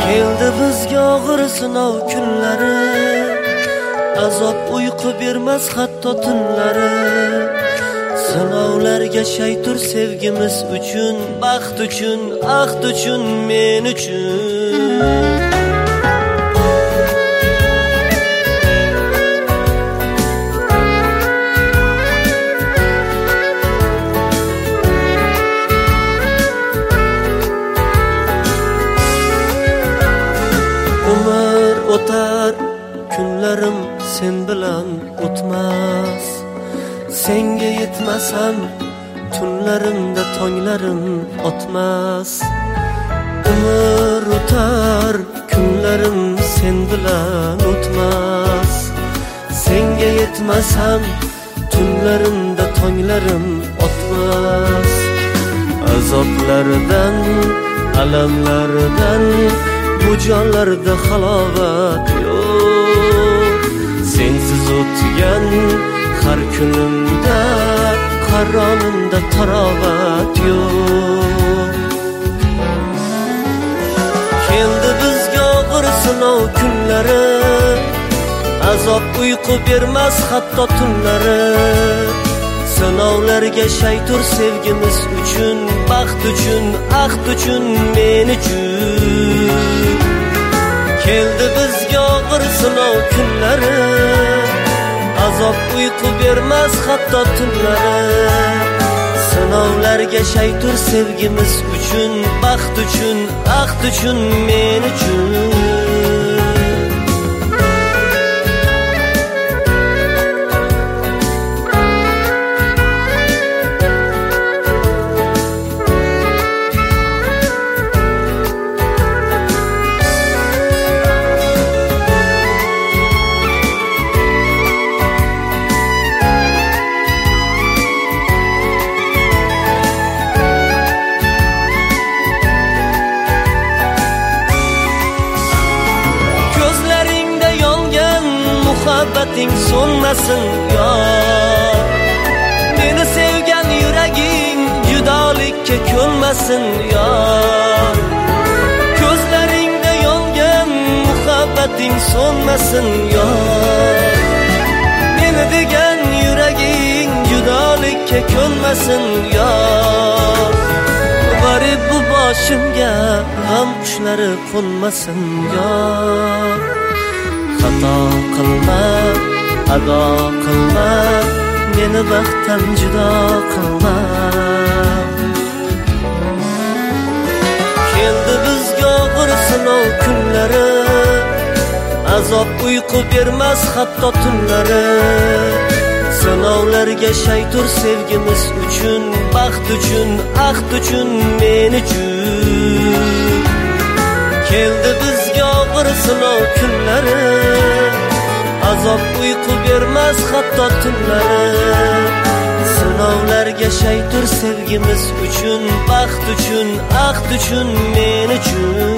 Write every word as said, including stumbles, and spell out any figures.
Keldi bizga og'ir sinov kunlari, azob uyqu bermas hatto tunlari. Sinovlarga shaytur sevgimiz uchun, baxt uchun, ahd uchun, men uchun. Umr o'tar, kunlarim sen bilan o'tmas. Senga yetmasam, tunlarimda tonglarim o'tmas. Umr o'tar, kunlarim sen bilan o'tmas. Senga yetmasam, tunlarimda tonglarim o'tmas. Azoblardan, alamlardan bu jonlarda halovat yo'q. Sensiz o'tgan har kunimda, qaronimda tarovat yo'q. Keldi bizga og'ir sinov kunlari, azob uyqu bermas hatto tunlari. Sinovlarga shaytur sevgimiz uchun, baxt uchun, ahd uchun, men uchun. Keldi bizga og'ir sinov kunlari, azob uyqu bermas hatto tunlari. Sinovlarga shaytur sevgimiz uchun, baxt uchun, ahd uchun, men uchun. Muhabbating so'nmasin yor, meni sevgan yuraging judolikka ko'nmasin yor. Ko'zlaringda yongan muhabbating so'nmasin yor, meni degan yuraging judolikka ko'nmasin yor. G'arib bu boshimga g'am qushlari qo'nmasin yor. Xato qilma, ado qilma, meni baxtdan judo qilma. Keldi bizga og'ir sinov kunlari, azob uyqu bermas hatto tunlari. Sinovlarga shaytur sevgimiz uchun, baxt uchun, ahd uchun, men uchun. Keldi bizga og'ir sinov kunlari, azob uyqu bermas hatto tunlari. Sinovlarga shaytur sevgimiz uchun, baxt uchun, ahd uchun, men uchun.